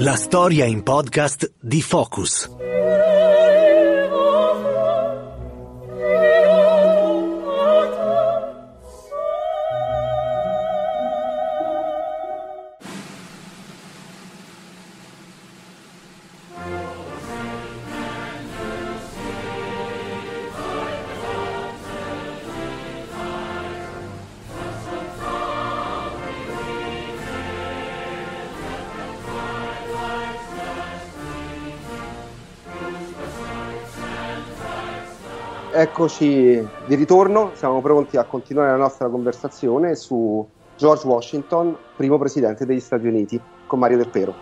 La storia in podcast di Focus. Eccoci di ritorno, siamo pronti a continuare la nostra conversazione su George Washington, primo presidente degli Stati Uniti, con Mario Del Pero.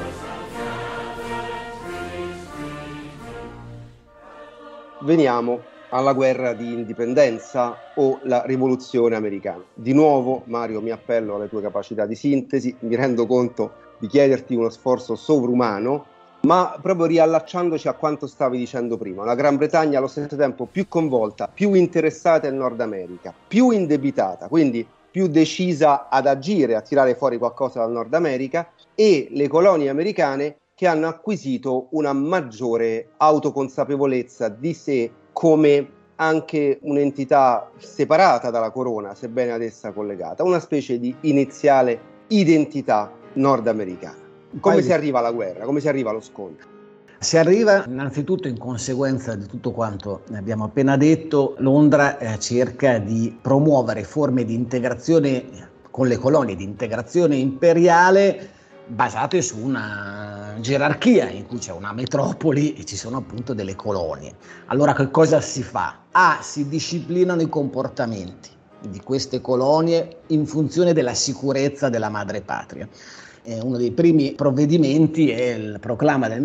Veniamo alla guerra di indipendenza o la rivoluzione americana. Di nuovo, Mario, mi appello alle tue capacità di sintesi, mi rendo conto di chiederti uno sforzo sovrumano, ma proprio riallacciandoci a quanto stavi dicendo prima, la Gran Bretagna allo stesso tempo più coinvolta, più interessata in Nord America, più indebitata, quindi più decisa ad agire, a tirare fuori qualcosa dal Nord America, e le colonie americane che hanno acquisito una maggiore autoconsapevolezza di sé come anche un'entità separata dalla corona, sebbene ad essa collegata, una specie di iniziale identità nordamericana. Come si arriva alla guerra? Come si arriva allo scontro? Si arriva innanzitutto in conseguenza di tutto quanto abbiamo appena detto. Londra cerca di promuovere forme di integrazione con le colonie, di integrazione imperiale basate su una gerarchia in cui c'è una metropoli e ci sono appunto delle colonie. Allora che cosa si fa? Si disciplinano i comportamenti di queste colonie in funzione della sicurezza della madrepatria. Uno dei primi provvedimenti è il proclama del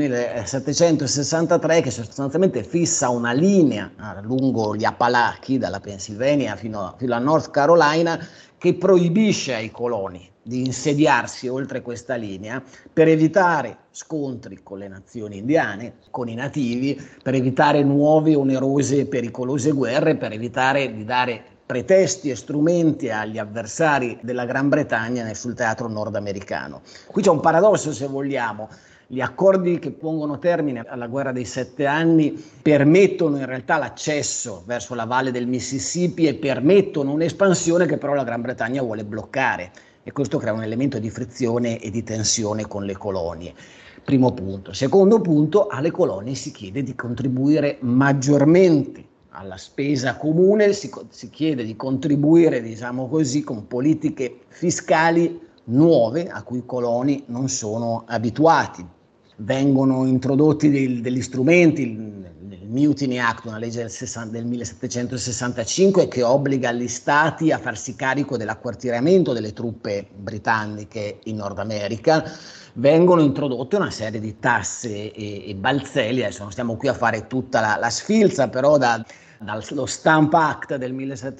1763 che sostanzialmente fissa una linea lungo gli Appalachi, dalla Pennsylvania fino a North Carolina, che proibisce ai coloni di insediarsi oltre questa linea per evitare scontri con le nazioni indiane, con i nativi, per evitare nuove onerose e pericolose guerre, per evitare di dare pretesti e strumenti agli avversari della Gran Bretagna sul teatro nordamericano. Qui c'è un paradosso, se vogliamo. Gli accordi che pongono termine alla guerra dei 7 anni permettono in realtà l'accesso verso la valle del Mississippi e permettono un'espansione che però la Gran Bretagna vuole bloccare, e questo crea un elemento di frizione e di tensione con le colonie. Primo punto. Secondo punto, alle colonie si chiede di contribuire maggiormente alla spesa comune, si chiede di contribuire, diciamo così, con politiche fiscali nuove a cui i coloni non sono abituati. Vengono introdotti degli strumenti, il Mutiny Act, una legge del 1765 che obbliga gli stati a farsi carico dell'acquartieramento delle truppe britanniche in Nord America. Vengono introdotte una serie di tasse e balzelli. Adesso non stiamo qui a fare tutta la sfilza, però dallo Stamp Act del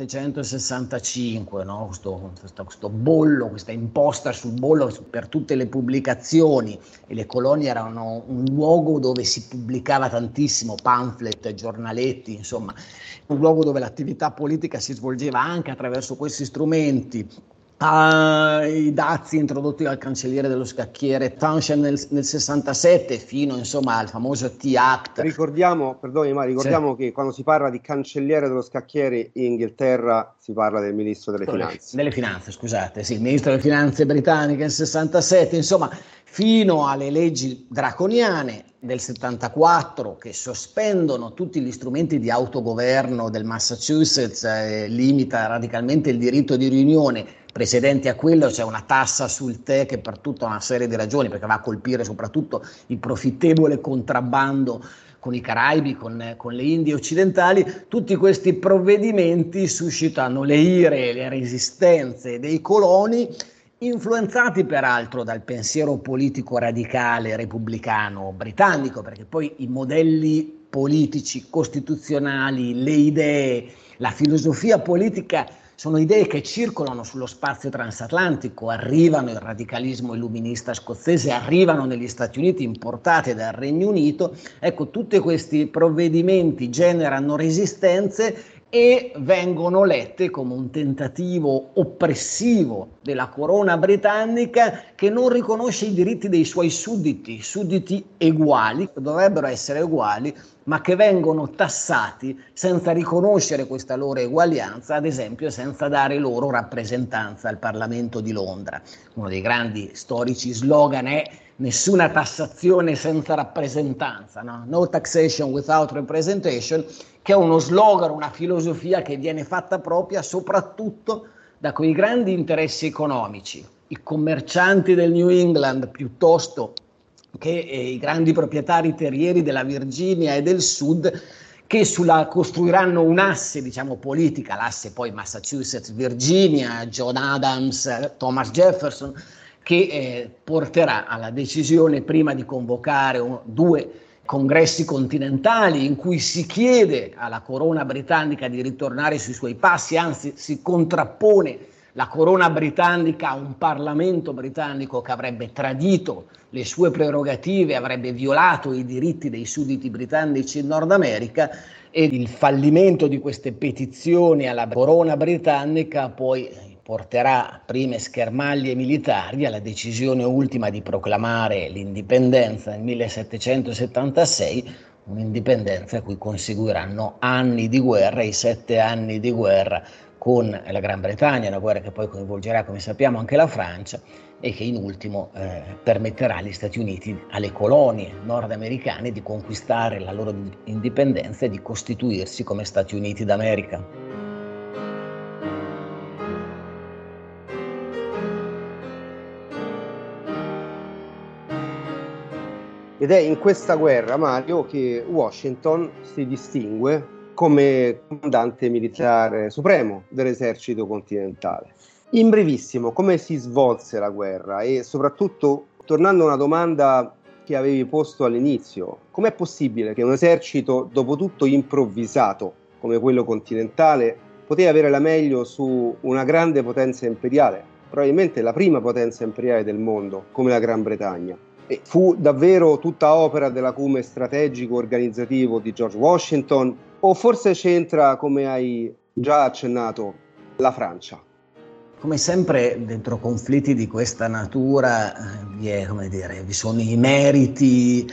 1765, no? questo bollo, questa imposta sul bollo per tutte le pubblicazioni, e le colonie erano un luogo dove si pubblicava tantissimo, pamphlet, giornaletti, insomma, un luogo dove l'attività politica si svolgeva anche attraverso questi strumenti. I dazi introdotti dal cancelliere dello scacchiere Townshend nel 67 fino insomma al famoso T-Act. Ricordiamo che quando si parla di cancelliere dello scacchiere in Inghilterra si parla del ministro delle finanze. Delle finanze, scusate, sì, il ministro delle finanze britanniche nel 67, insomma, fino alle leggi draconiane del 74 che sospendono tutti gli strumenti di autogoverno del Massachusetts, limita radicalmente il diritto di riunione. Precedenti a quello c'è una tassa sul tè che per tutta una serie di ragioni, perché va a colpire soprattutto il profittevole contrabbando con i Caraibi, con le Indie occidentali. Tutti questi provvedimenti suscitano le ire e le resistenze dei coloni, influenzati peraltro dal pensiero politico radicale repubblicano britannico, perché poi i modelli politici costituzionali, le idee, la filosofia politica sono idee che circolano sullo spazio transatlantico, arrivano il radicalismo illuminista scozzese, arrivano negli Stati Uniti importate dal Regno Unito. Ecco, tutti questi provvedimenti generano resistenze e vengono lette come un tentativo oppressivo della corona britannica che non riconosce i diritti dei suoi sudditi uguali, che dovrebbero essere uguali, ma che vengono tassati senza riconoscere questa loro eguaglianza, ad esempio senza dare loro rappresentanza al Parlamento di Londra. Uno dei grandi storici slogan è nessuna tassazione senza rappresentanza, no? No taxation without representation, che è uno slogan, una filosofia che viene fatta propria soprattutto da quei grandi interessi economici, i commercianti del New England piuttosto che i grandi proprietari terrieri della Virginia e del Sud, che costruiranno un'asse, diciamo, politica, l'asse poi Massachusetts-Virginia, John Adams, Thomas Jefferson, che porterà alla decisione prima di convocare due congressi continentali in cui si chiede alla corona britannica di ritornare sui suoi passi, anzi si contrappone la corona britannica a un Parlamento britannico che avrebbe tradito le sue prerogative, avrebbe violato i diritti dei sudditi britannici in Nord America, e il fallimento di queste petizioni alla corona britannica poi porterà prime schermaglie militari alla decisione ultima di proclamare l'indipendenza nel 1776, un'indipendenza a cui conseguiranno anni di guerra, i 7 anni di guerra con la Gran Bretagna, una guerra che poi coinvolgerà, come sappiamo, anche la Francia, e che in ultimo permetterà agli Stati Uniti, alle colonie nordamericane, di conquistare la loro indipendenza e di costituirsi come Stati Uniti d'America. Ed è in questa guerra, Mario, che Washington si distingue come comandante militare supremo dell'esercito continentale. In brevissimo, come si svolse la guerra? E soprattutto, tornando a una domanda che avevi posto all'inizio, com'è possibile che un esercito, dopo tutto improvvisato come quello continentale, poteva avere la meglio su una grande potenza imperiale, probabilmente la prima potenza imperiale del mondo, come la Gran Bretagna? E fu davvero tutta opera dell'acume strategico organizzativo di George Washington, o forse c'entra, come hai già accennato, la Francia? Come sempre dentro conflitti di questa natura vi sono i meriti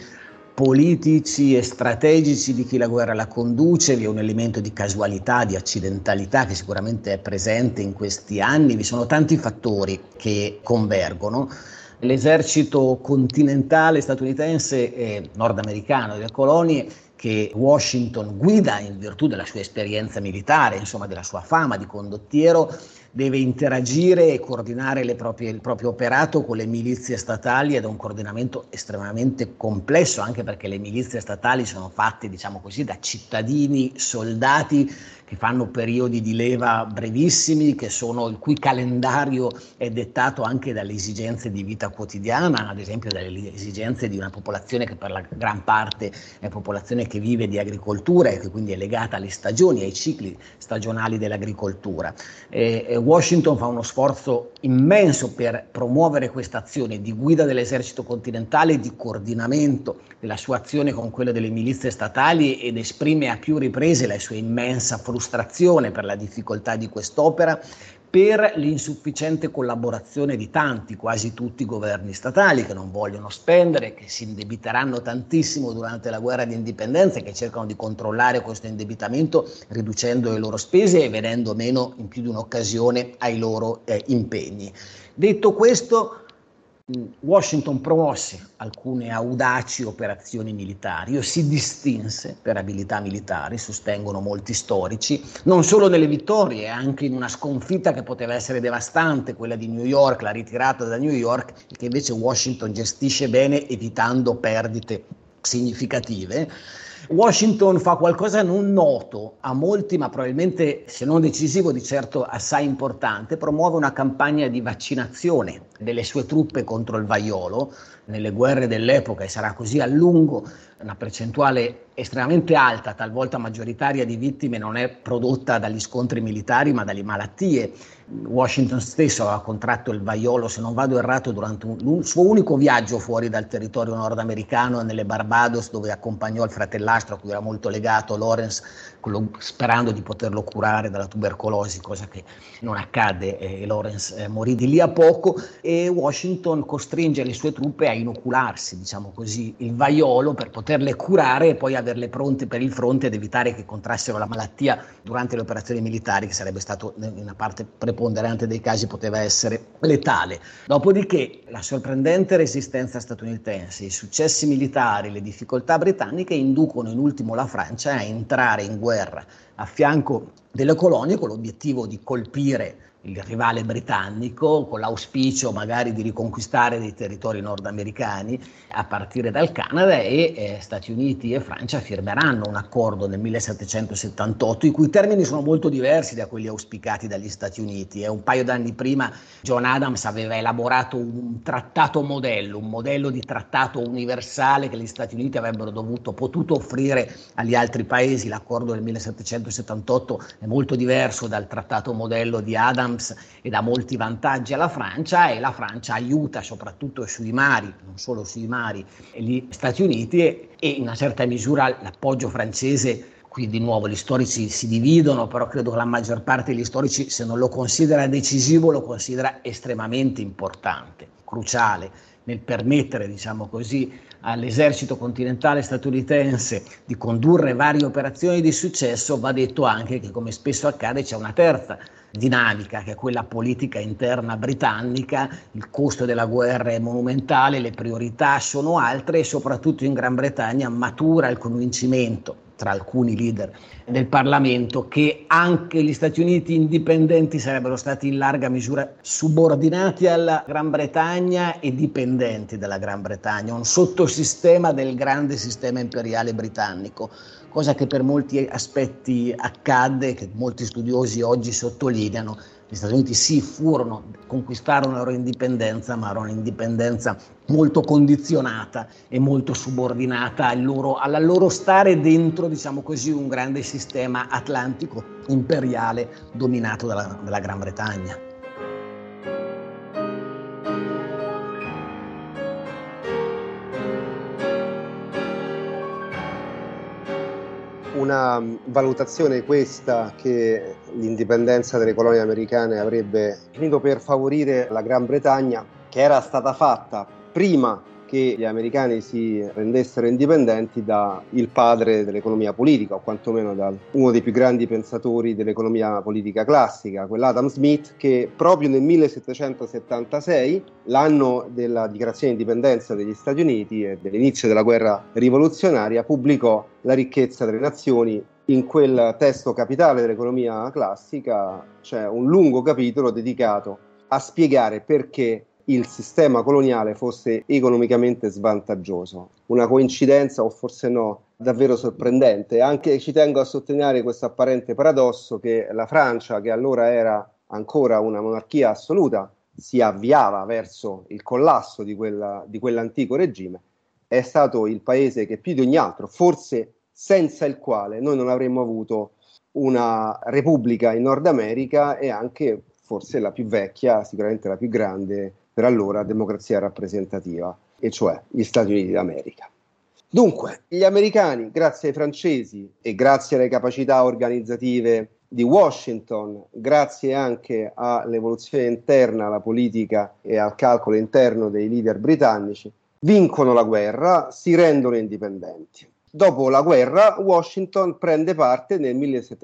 politici e strategici di chi la guerra la conduce, vi è un elemento di casualità, di accidentalità che sicuramente è presente in questi anni, vi sono tanti fattori che convergono. L'esercito continentale statunitense e nordamericano delle colonie, che Washington guida in virtù della sua esperienza militare, insomma della sua fama di condottiero, deve interagire e coordinare il proprio operato con le milizie statali, ed è un coordinamento estremamente complesso, anche perché le milizie statali sono fatte, diciamo così, da cittadini, soldati che fanno periodi di leva brevissimi, il cui calendario è dettato anche dalle esigenze di vita quotidiana, ad esempio dalle esigenze di una popolazione che per la gran parte è popolazione che vive di agricoltura e che quindi è legata alle stagioni, ai cicli stagionali dell'agricoltura. Washington fa uno sforzo immenso per promuovere questa azione di guida dell'esercito continentale, di coordinamento della sua azione con quella delle milizie statali, ed esprime a più riprese la sua immensa frustrazione per la difficoltà di quest'opera, per l'insufficiente collaborazione di tanti, quasi tutti i governi statali, che non vogliono spendere, che si indebiteranno tantissimo durante la guerra di indipendenza e che cercano di controllare questo indebitamento riducendo le loro spese e venendo meno in più di un'occasione ai loro impegni. Detto questo, Washington promosse alcune audaci operazioni militari o si distinse per abilità militari, sostengono molti storici, non solo nelle vittorie, anche in una sconfitta che poteva essere devastante, quella di New York, la ritirata da New York, che invece Washington gestisce bene evitando perdite significative. Washington fa qualcosa non noto a molti, ma probabilmente, se non decisivo, di certo assai importante: promuove una campagna di vaccinazione delle sue truppe contro il vaiolo. Nelle guerre dell'epoca, e sarà così a lungo, una percentuale estremamente alta, talvolta maggioritaria, di vittime non è prodotta dagli scontri militari ma dalle malattie Washington stesso aveva contratto il vaiolo, se non vado errato, durante un suo unico viaggio fuori dal territorio nordamericano, nelle Barbados, dove accompagnò il fratellastro a cui era molto legato, Lawrence, sperando di poterlo curare dalla tubercolosi, cosa che non accadde, e Lawrence morì di lì a poco, e Washington costringe le sue truppe a inocularsi, diciamo così, il vaiolo per poterle curare e poi averle pronte per il fronte ed evitare che contrassero la malattia durante le operazioni militari, che sarebbe stato, in una parte preponderante dei casi, poteva essere letale. Dopodiché la sorprendente resistenza statunitense, i successi militari, le difficoltà britanniche inducono in ultimo la Francia a entrare in guerra a fianco delle colonie con l'obiettivo di colpire il rivale britannico, con l'auspicio magari di riconquistare dei territori nordamericani a partire dal Canada, e Stati Uniti e Francia firmeranno un accordo nel 1778 i cui termini sono molto diversi da quelli auspicati dagli Stati Uniti. Un paio d'anni prima John Adams aveva elaborato un trattato modello, un modello di trattato universale che gli Stati Uniti avrebbero potuto offrire agli altri paesi. L'accordo del 1778 è molto diverso dal trattato modello di Adams e dà molti vantaggi alla Francia, e la Francia aiuta soprattutto sui mari, non solo sui mari, gli Stati Uniti, e in una certa misura l'appoggio francese. Qui di nuovo gli storici si dividono, però credo che la maggior parte degli storici, se non lo considera decisivo, lo considera estremamente importante, cruciale nel permettere, diciamo così, all'esercito continentale statunitense di condurre varie operazioni di successo. Va detto anche che, come spesso accade, c'è una terza dinamica, che è quella politica interna britannica. Il costo della guerra è monumentale, le priorità sono altre, e soprattutto in Gran Bretagna matura il convincimento tra alcuni leader del Parlamento che anche gli Stati Uniti indipendenti sarebbero stati in larga misura subordinati alla Gran Bretagna e dipendenti dalla Gran Bretagna, un sottosistema del grande sistema imperiale britannico, cosa che per molti aspetti accadde, che molti studiosi oggi sottolineano. Gli Stati Uniti conquistarono la loro indipendenza, ma era un'indipendenza molto condizionata e molto subordinata alla loro stare dentro, diciamo così, un grande sistema atlantico imperiale dominato dalla Gran Bretagna. Una valutazione questa che l'indipendenza delle colonie americane avrebbe finito per favorire la Gran Bretagna, che era stata fatta prima che gli americani si rendessero indipendenti da il padre dell'economia politica, o quantomeno da uno dei più grandi pensatori dell'economia politica classica, quell'Adam Smith, che proprio nel 1776, l'anno della dichiarazione di indipendenza degli Stati Uniti e dell'inizio della guerra rivoluzionaria, pubblicò La ricchezza delle nazioni. In quel testo capitale dell'economia classica c'è un lungo capitolo dedicato a spiegare perché il sistema coloniale fosse economicamente svantaggioso. Una coincidenza, o forse no, davvero sorprendente. Anche ci tengo a sottolineare questo apparente paradosso che la Francia, che allora era ancora una monarchia assoluta, si avviava verso il collasso di quell'antico regime, è stato il paese che più di ogni altro, forse senza il quale noi non avremmo avuto una repubblica in Nord America, e anche forse la più vecchia, sicuramente la più grande per allora, democrazia rappresentativa, e cioè gli Stati Uniti d'America. Dunque, gli americani, grazie ai francesi e grazie alle capacità organizzative di Washington, grazie anche all'evoluzione interna, alla politica e al calcolo interno dei leader britannici, vincono la guerra, si rendono indipendenti. Dopo la guerra, Washington prende parte nel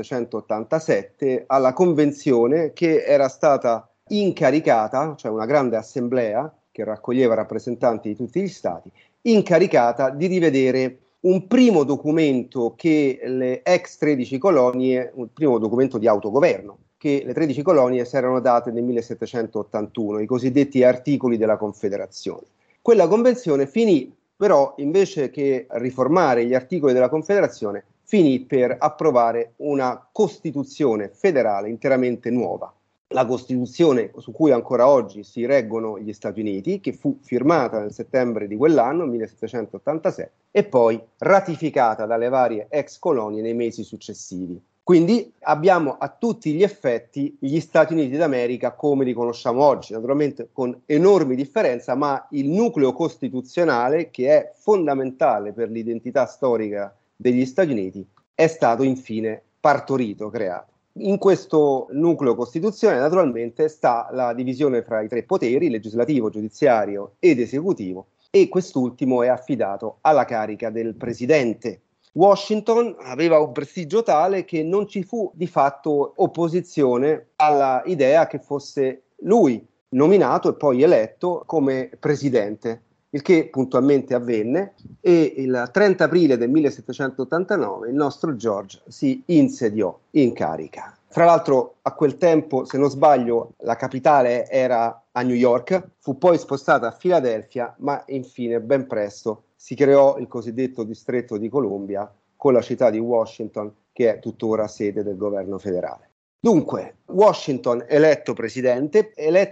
1787 alla convenzione che era stata incaricata, cioè una grande assemblea che raccoglieva rappresentanti di tutti gli stati, incaricata di rivedere un primo documento che le ex 13 colonie, un primo documento di autogoverno, che le 13 colonie si erano date nel 1781, i cosiddetti articoli della Confederazione. Quella convenzione finì, però, invece che riformare gli articoli della Confederazione, finì per approvare una Costituzione federale interamente nuova. La Costituzione su cui ancora oggi si reggono gli Stati Uniti, che fu firmata nel settembre di quell'anno, 1787, e poi ratificata dalle varie ex colonie nei mesi successivi. Quindi abbiamo a tutti gli effetti gli Stati Uniti d'America come li conosciamo oggi, naturalmente con enormi differenze, ma il nucleo costituzionale, che è fondamentale per l'identità storica degli Stati Uniti, è stato infine partorito, creato. In questo nucleo costituzionale naturalmente sta la divisione fra i tre poteri, legislativo, giudiziario ed esecutivo, e quest'ultimo è affidato alla carica del presidente. Washington aveva un prestigio tale che non ci fu di fatto opposizione alla idea che fosse lui nominato e poi eletto come presidente, il che puntualmente avvenne, e il 30 aprile del 1789 il nostro George si insediò in carica. Fra l'altro a quel tempo, se non sbaglio, la capitale era a New York, fu poi spostata a Filadelfia, ma infine ben presto si creò il cosiddetto distretto di Columbia con la città di Washington, che è tuttora sede del governo federale. Dunque, Washington eletto presidente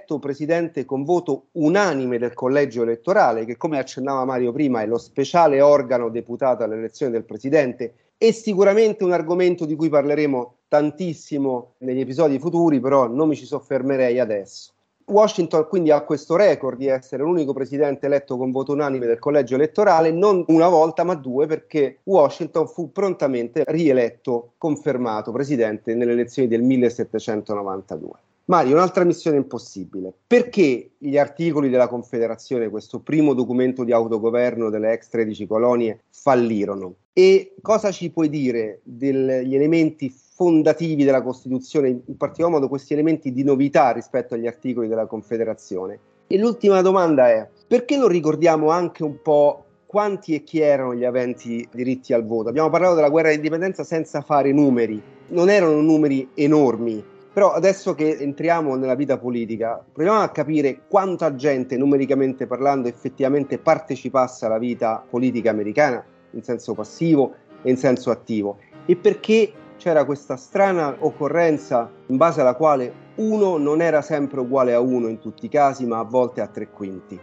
con voto unanime del collegio elettorale, che come accennava Mario prima è lo speciale organo deputato all'elezione del presidente, e sicuramente un argomento di cui parleremo tantissimo negli episodi futuri, però non mi ci soffermerei adesso. Washington quindi ha questo record di essere l'unico presidente eletto con voto unanime del collegio elettorale, non una volta ma due, perché Washington fu prontamente rieletto, confermato presidente nelle elezioni del 1792. Mario, un'altra missione impossibile. Perché gli articoli della Confederazione, questo primo documento di autogoverno delle ex 13 colonie, fallirono? E cosa ci puoi dire degli elementi fondativi della Costituzione, in particolar modo questi elementi di novità rispetto agli articoli della Confederazione? E l'ultima domanda è: perché non ricordiamo anche un po' quanti e chi erano gli aventi diritti al voto? Abbiamo parlato della guerra d'indipendenza senza fare numeri, non erano numeri enormi, però adesso che entriamo nella vita politica, proviamo a capire quanta gente, numericamente parlando, effettivamente partecipasse alla vita politica americana, in senso passivo e in senso attivo, e perché c'era questa strana occorrenza in base alla quale uno non era sempre uguale a uno in tutti i casi, ma a volte a tre quinti.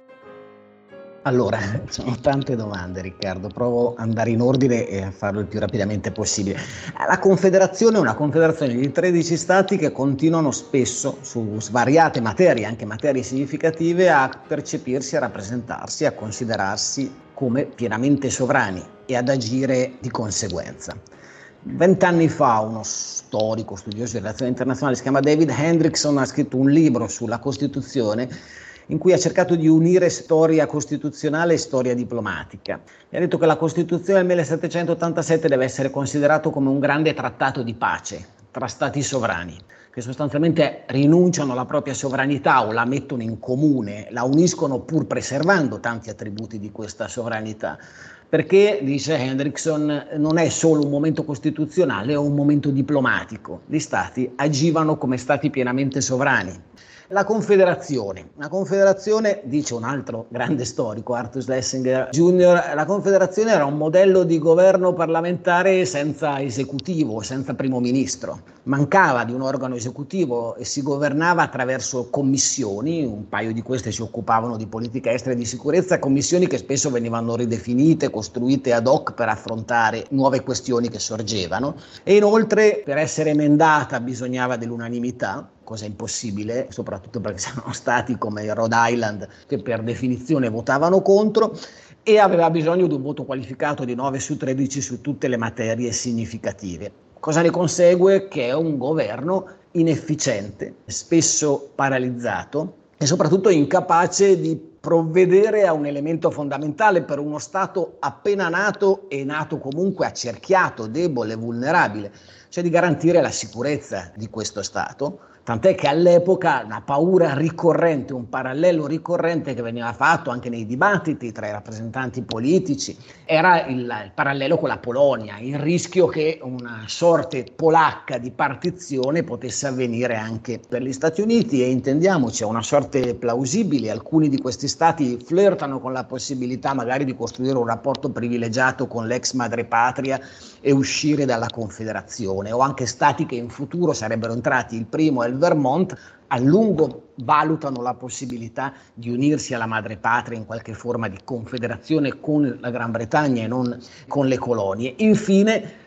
Allora, sono tante domande, Riccardo, provo ad andare in ordine e a farlo il più rapidamente possibile. La Confederazione è una confederazione di 13 stati che continuano spesso su svariate materie, anche materie significative, a percepirsi, a rappresentarsi, a considerarsi come pienamente sovrani e ad agire di conseguenza. 20 anni fa uno storico, studioso di relazioni internazionali, si chiama David Hendrickson, ha scritto un libro sulla Costituzione in cui ha cercato di unire storia costituzionale e storia diplomatica. E ha detto che la Costituzione del 1787 deve essere considerato come un grande trattato di pace tra stati sovrani, che sostanzialmente rinunciano alla propria sovranità o la mettono in comune, la uniscono pur preservando tanti attributi di questa sovranità. Perché, dice Hendrickson, non è solo un momento costituzionale, è un momento diplomatico. Gli stati agivano come stati pienamente sovrani. La Confederazione, dice un altro grande storico, Arthur Schlesinger Jr., la Confederazione era un modello di governo parlamentare senza esecutivo, senza primo ministro. Mancava di un organo esecutivo e si governava attraverso commissioni, un paio di queste si occupavano di politica estera e di sicurezza, commissioni che spesso venivano ridefinite, costruite ad hoc per affrontare nuove questioni che sorgevano, e inoltre per essere emendata bisognava dell'unanimità, cosa impossibile, soprattutto perché c'erano stati come il Rhode Island che per definizione votavano contro, e aveva bisogno di un voto qualificato di 9 su 13 su tutte le materie significative. Cosa ne consegue? Che è un governo inefficiente, spesso paralizzato e soprattutto incapace di provvedere a un elemento fondamentale per uno Stato appena nato e nato comunque accerchiato, debole, vulnerabile, cioè di garantire la sicurezza di questo Stato. Tant'è che all'epoca una paura ricorrente, un parallelo ricorrente che veniva fatto anche nei dibattiti tra i rappresentanti politici, era il parallelo con la Polonia, il rischio che una sorte polacca di partizione potesse avvenire anche per gli Stati Uniti, e intendiamoci, è una sorte plausibile. Alcuni di questi stati flirtano con la possibilità magari di costruire un rapporto privilegiato con l'ex madrepatria e uscire dalla Confederazione, o anche stati che in futuro sarebbero entrati, il primo è il Vermont, a lungo valutano la possibilità di unirsi alla madrepatria in qualche forma di confederazione con la Gran Bretagna e non con le colonie. Infine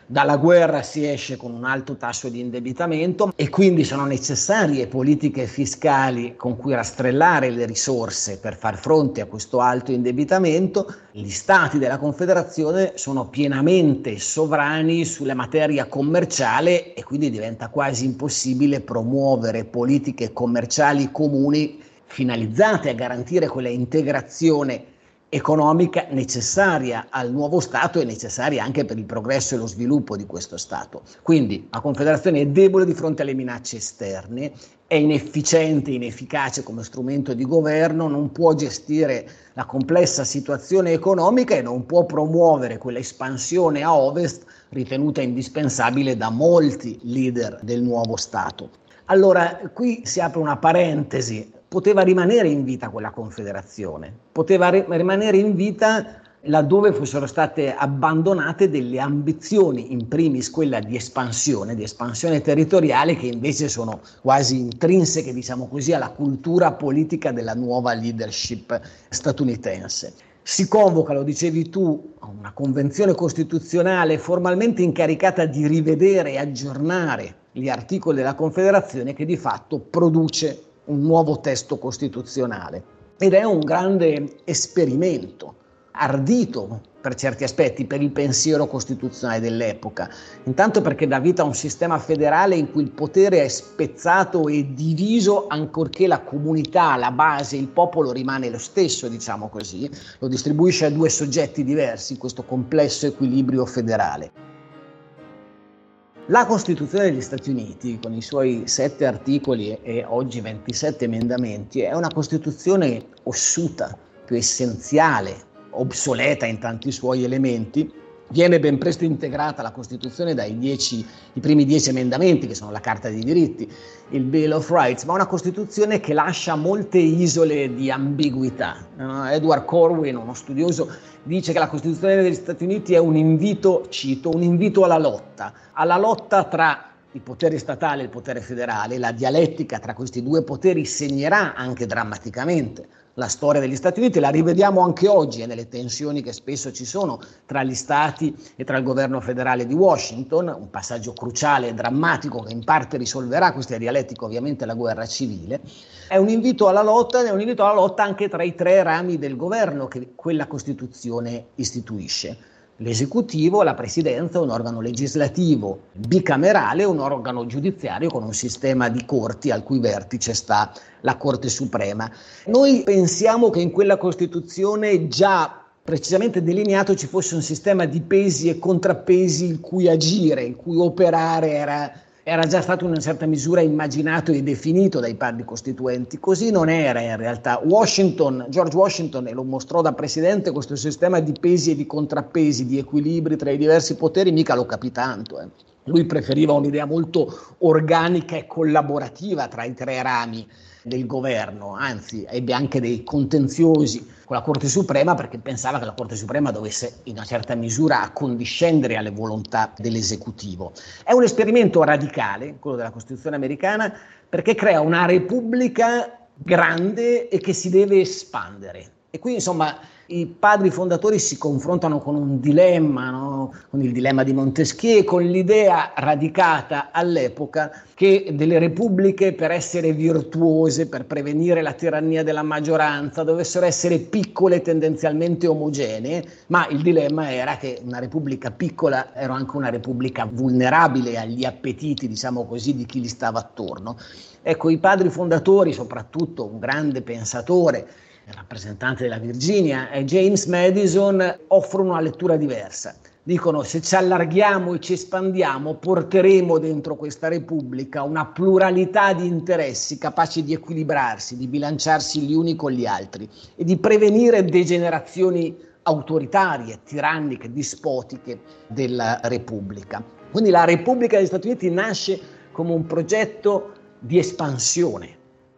Dalla guerra si esce con un alto tasso di indebitamento e quindi sono necessarie politiche fiscali con cui rastrellare le risorse per far fronte a questo alto indebitamento. Gli stati della Confederazione sono pienamente sovrani sulla materia commerciale e quindi diventa quasi impossibile promuovere politiche commerciali comuni finalizzate a garantire quella integrazione economica necessaria al nuovo Stato e necessaria anche per il progresso e lo sviluppo di questo Stato. Quindi la Confederazione è debole di fronte alle minacce esterne, è inefficiente, inefficace come strumento di governo, non può gestire la complessa situazione economica e non può promuovere quella espansione a ovest ritenuta indispensabile da molti leader del nuovo Stato. Allora, qui si apre una parentesi. Poteva rimanere in vita quella confederazione, poteva rimanere in vita laddove fossero state abbandonate delle ambizioni, in primis quella di espansione territoriale, che invece sono quasi intrinseche, diciamo così, alla cultura politica della nuova leadership statunitense. Si convoca, lo dicevi tu, una convenzione costituzionale formalmente incaricata di rivedere e aggiornare gli articoli della Confederazione, che di fatto produce un nuovo testo costituzionale ed è un grande esperimento, ardito per certi aspetti per il pensiero costituzionale dell'epoca, intanto perché dà vita a un sistema federale in cui il potere è spezzato e diviso, ancorché la comunità, la base, il popolo rimane lo stesso, diciamo così, lo distribuisce a due soggetti diversi, questo complesso equilibrio federale. La Costituzione degli Stati Uniti, con i suoi 7 articoli e oggi 27 emendamenti, è una Costituzione ossuta, più essenziale, obsoleta in tanti suoi elementi. Viene ben presto integrata la Costituzione dai primi 10 emendamenti, che sono la Carta dei diritti, il Bill of Rights, ma una Costituzione che lascia molte isole di ambiguità. Edward Corwin, uno studioso, dice che la Costituzione degli Stati Uniti è un invito, cito, un invito alla lotta tra il potere statale e il potere federale. La dialettica tra questi due poteri segnerà anche drammaticamente la storia degli Stati Uniti, la rivediamo anche oggi nelle tensioni che spesso ci sono tra gli stati e tra il governo federale di Washington, un passaggio cruciale e drammatico che in parte risolverà questa dialettica, ovviamente la guerra civile. È un invito alla lotta anche tra i 3 rami del governo che quella Costituzione istituisce. L'esecutivo, la presidenza, un organo legislativo bicamerale, un organo giudiziario con un sistema di corti al cui vertice sta la Corte Suprema. Noi pensiamo che in quella Costituzione già precisamente delineato ci fosse un sistema di pesi e contrappesi il cui agire, il cui operare era già stato in una certa misura immaginato e definito dai padri costituenti. Così non era in realtà. George Washington, e lo mostrò da presidente, questo sistema di pesi e di contrappesi, di equilibri tra i diversi poteri, mica lo capì tanto. Lui preferiva un'idea molto organica e collaborativa tra i 3 rami del governo, anzi ebbe anche dei contenziosi con la Corte Suprema perché pensava che la Corte Suprema dovesse in una certa misura accondiscendere alle volontà dell'esecutivo. È un esperimento radicale, quello della Costituzione americana, perché crea una repubblica grande e che si deve espandere. E qui insomma i padri fondatori si confrontano con un dilemma, no? Con il dilemma di Montesquieu, con l'idea radicata all'epoca che delle repubbliche, per essere virtuose, per prevenire la tirannia della maggioranza, dovessero essere piccole e tendenzialmente omogenee, ma il dilemma era che una repubblica piccola era anche una repubblica vulnerabile agli appetiti, diciamo così, di chi gli stava attorno. Ecco, i padri fondatori, soprattutto un grande pensatore, il rappresentante della Virginia, James Madison, offrono una lettura diversa. Dicono: se ci allarghiamo e ci espandiamo, porteremo dentro questa Repubblica una pluralità di interessi capaci di equilibrarsi, di bilanciarsi gli uni con gli altri e di prevenire degenerazioni autoritarie, tiranniche, dispotiche della Repubblica. Quindi la Repubblica degli Stati Uniti nasce come un progetto di espansione.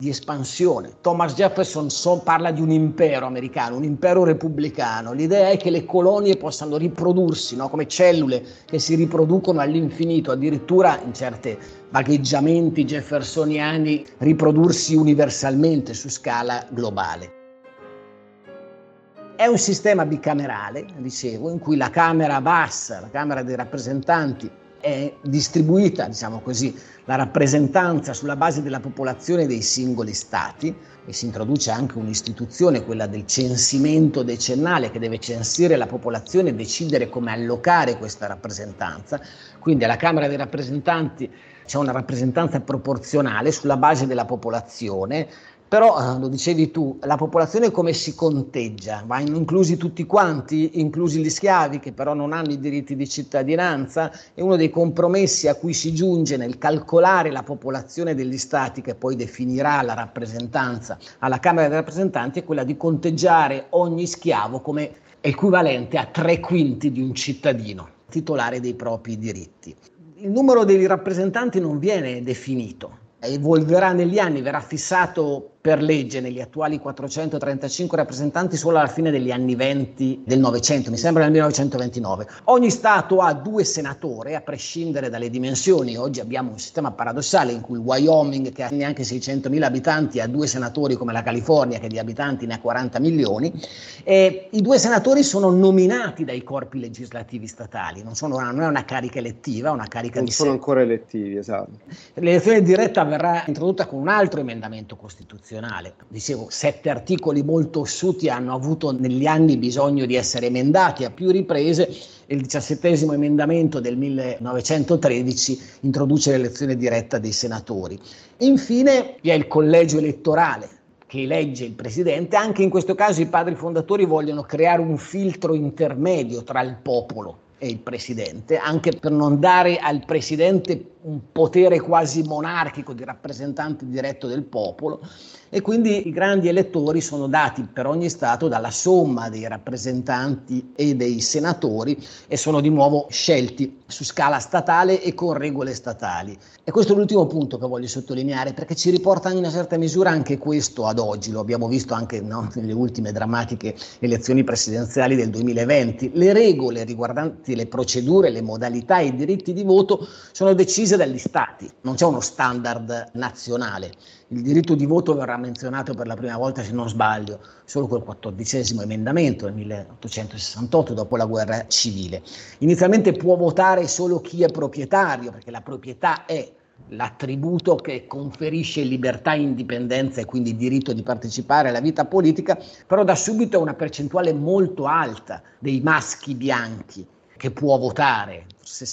Thomas Jefferson parla di un impero americano, un impero repubblicano. L'idea è che le colonie possano riprodursi, no? Come cellule che si riproducono all'infinito, addirittura in certi vagheggiamenti jeffersoniani riprodursi universalmente su scala globale. È un sistema bicamerale, dicevo, in cui la Camera bassa, la Camera dei rappresentanti, è distribuita, diciamo così, la rappresentanza sulla base della popolazione dei singoli stati, e si introduce anche un'istituzione, quella del censimento decennale, che deve censire la popolazione e decidere come allocare questa rappresentanza. Quindi alla Camera dei rappresentanti c'è una rappresentanza proporzionale sulla base della popolazione. Però, lo dicevi tu, la popolazione come si conteggia? Vanno inclusi tutti quanti, inclusi gli schiavi che però non hanno i diritti di cittadinanza? E uno dei compromessi a cui si giunge nel calcolare la popolazione degli stati, che poi definirà la rappresentanza alla Camera dei rappresentanti, è quella di conteggiare ogni schiavo come equivalente a 3/5 di un cittadino titolare dei propri diritti. Il numero dei rappresentanti non viene definito. Evolverà negli anni, verrà fissato per legge negli attuali 435 rappresentanti solo alla fine degli anni 20 del Novecento, mi sembra nel 1929. Ogni Stato ha 2 senatori, a prescindere dalle dimensioni. Oggi abbiamo un sistema paradossale in cui il Wyoming, che ha neanche 600.000 abitanti, ha 2 senatori, come la California, che di abitanti ne ha 40 milioni. E i 2 senatori sono nominati dai corpi legislativi statali, non è una carica elettiva, è una carica non di sono ancora elettivi, esatto. L'elezione diretta verrà introdotta con un altro emendamento costituzionale. Dicevo, 7 articoli molto ossuti hanno avuto negli anni bisogno di essere emendati a più riprese. Il 17° emendamento del 1913 introduce l'elezione diretta dei senatori. Infine vi è il collegio elettorale che elegge il presidente. Anche in questo caso i padri fondatori vogliono creare un filtro intermedio tra il popolo e il presidente, anche per non dare al presidente un potere quasi monarchico di rappresentante diretto del popolo, e quindi i grandi elettori sono dati per ogni Stato dalla somma dei rappresentanti e dei senatori, e sono di nuovo scelti su scala statale e con regole statali. E questo è l'ultimo punto che voglio sottolineare, perché ci riporta in una certa misura anche questo ad oggi. Lo abbiamo visto anche nelle ultime drammatiche elezioni presidenziali del 2020. Le regole riguardanti le procedure, le modalità e i diritti di voto sono decise dagli Stati, non c'è uno standard nazionale. Il diritto di voto verrà menzionato per la prima volta, se non sbaglio, solo col 14° emendamento nel 1868, dopo la guerra civile. Inizialmente può votare solo chi è proprietario, perché la proprietà è l'attributo che conferisce libertà, indipendenza e quindi diritto di partecipare alla vita politica, però da subito è una percentuale molto alta dei maschi bianchi che può votare,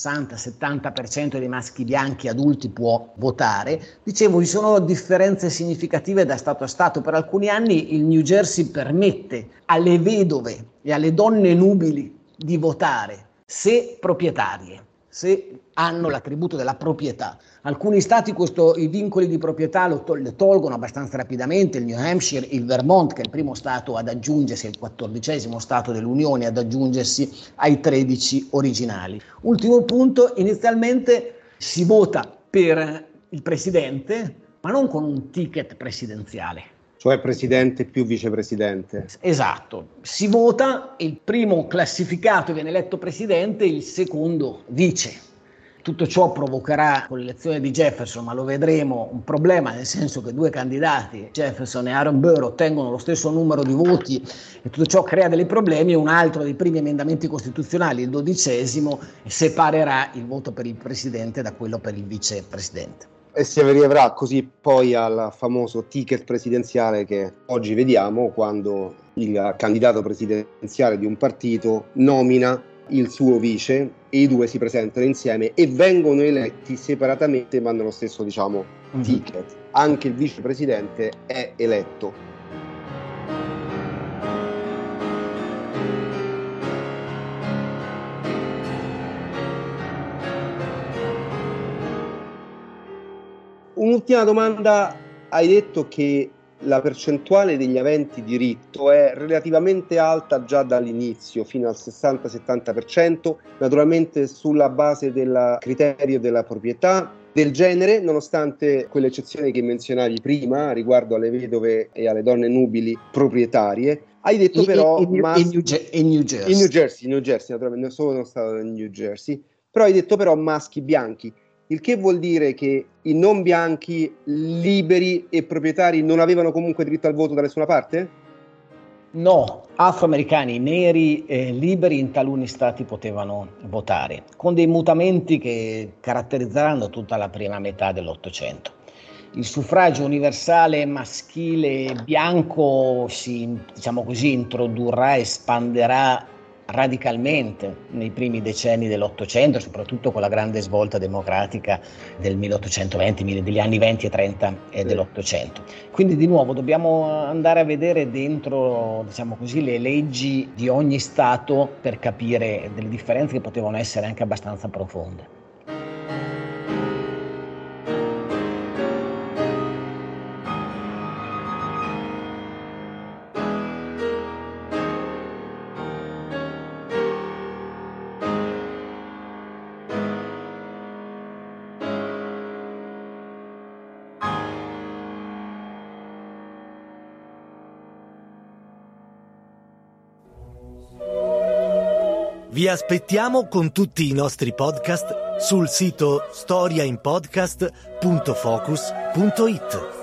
60-70% dei maschi bianchi adulti può votare. Dicevo, ci sono differenze significative da Stato a Stato. Per alcuni anni il New Jersey permette alle vedove e alle donne nubili di votare se proprietarie, se hanno l'attributo della proprietà. Alcuni stati i vincoli di proprietà le tolgono abbastanza rapidamente, il New Hampshire, il Vermont, che è il primo stato ad aggiungersi, il 14° stato dell'Unione ad aggiungersi ai 13 originali. Ultimo punto, inizialmente si vota per il presidente, ma non con un ticket presidenziale. Cioè presidente più vicepresidente. Esatto, si vota, il primo classificato viene eletto presidente, il secondo vice. Tutto ciò provocherà con l'elezione di Jefferson, ma lo vedremo, un problema, nel senso che 2 candidati, Jefferson e Aaron Burr, ottengono lo stesso numero di voti, e tutto ciò crea dei problemi. Un altro dei primi emendamenti costituzionali, il 12°, separerà il voto per il presidente da quello per il vicepresidente. E si arriverà così poi al famoso ticket presidenziale che oggi vediamo, quando il candidato presidenziale di un partito nomina il suo vice e i 2 si presentano insieme e vengono eletti separatamente, ma nello stesso, ticket. Anche il vicepresidente è eletto. Un'ultima domanda: hai detto che la percentuale degli aventi diritto è relativamente alta già dall'inizio, fino al 60-70%, naturalmente sulla base del criterio della proprietà, del genere, nonostante quelle eccezioni che menzionavi prima riguardo alle vedove e alle donne nubili proprietarie. Hai detto però in New Jersey, naturalmente, sono stato in New Jersey, però hai detto però maschi bianchi. Il che vuol dire che i non bianchi, liberi e proprietari non avevano comunque diritto al voto da nessuna parte? No, afroamericani neri liberi in taluni stati potevano votare, con dei mutamenti che caratterizzeranno tutta la prima metà dell'Ottocento. Il suffragio universale maschile bianco diciamo così, introdurrà, espanderà radicalmente nei primi decenni dell'Ottocento, soprattutto con la grande svolta democratica del 1820, degli anni 20 e 30 dell'Ottocento. Quindi di nuovo dobbiamo andare a vedere dentro, diciamo così, le leggi di ogni Stato per capire delle differenze che potevano essere anche abbastanza profonde. Vi aspettiamo con tutti i nostri podcast sul sito storiainpodcast.focus.it.